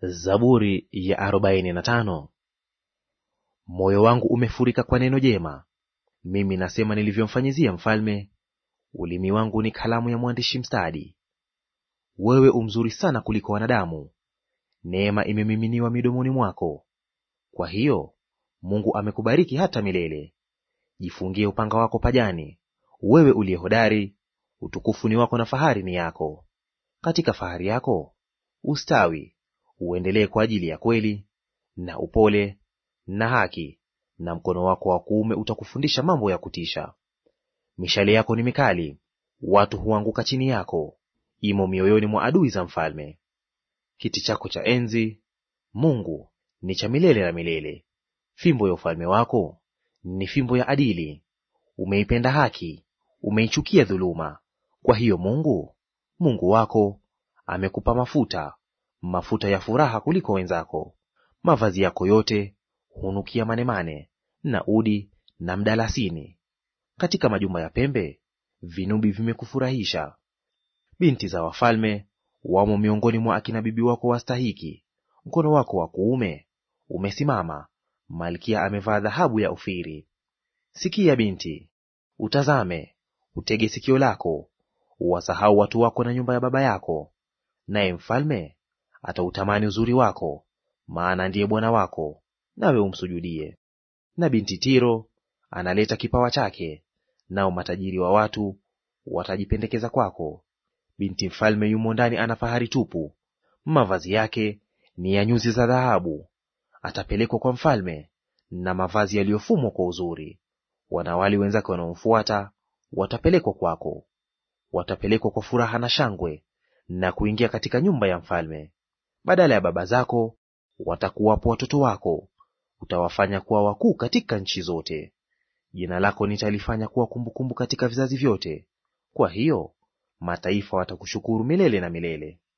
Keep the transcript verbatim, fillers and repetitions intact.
Zaburi ya arobaini na tano. Moyo wangu umefurika kwa neno jema, mimi nasema nilivyomfanyizia mfalme. Ulimi wangu ni kalamu ya mwandishi mstadi. Wewe umzuri sana kuliko wanadamu, neema imemiminiwa midomoni mwako. Kwa hiyo Mungu amekubariki hata milele. Jifungie upanga wako pajani, wewe uliye hodari, utukufu ni wako na fahari ni yako. Katika fahari yako ustawi, uendelee kwa ajili ya kweli na upole na haki, na mkono wako wa kuume utakufundisha mambo ya kutisha. Mishale yako ni mikali, watu huanguka chini yako, imo mioyoni mwa adui za mfalme. Kiti chako cha enzi, Mungu, ni cha milele na milele. Fimbo ya ufalme wako ni fimbo ya adili. Umeipenda haki, umeichukia dhuluma. Kwa hiyo Mungu, Mungu wako, amekupa mafuta, mafuta ya furaha kuliko wenzako. Mavazi yako yote hunukia manemane na udi na mdalasini. Katika majumba ya pembe vinubi vimekufurahisha. Binti za wafalme wamo miongoni mwa akina bibi wako wastahiki. Mkono wako wa kuume umesimama, malkia amevaa dhahabu ya Ofiri. Sikia binti, utazame, utege sikio lako, uwasahau watu wako na nyumba ya baba yako. Naye mfalme atautamani uzuri wako, maana ndiye bwana wako, nawe umsujudie. Na binti Tiro analeta kipawa chake, nao matajiri wa watu watajipendekeza kwako. Binti mfalme yumo ndani, ana fahari tupu, mavazi yake ni ya nyuzi za dhahabu. Atapelekwa kwa mfalme na mavazi yaliyofumwa kwa uzuri. Wanawali wenzake wanaomfuata watapelekwa kwako. Watapelekwa kwa furaha na shangwe, na kuingia katika nyumba ya mfalme. Badala ya baba zako watakuwapo watoto wako, utawafanya kuwa wakuu katika nchi zote. Jina lako nitalifanya kuwa kumbukumbu katika vizazi vyote. Kwa hiyo mataifa watakushukuru milele na milele.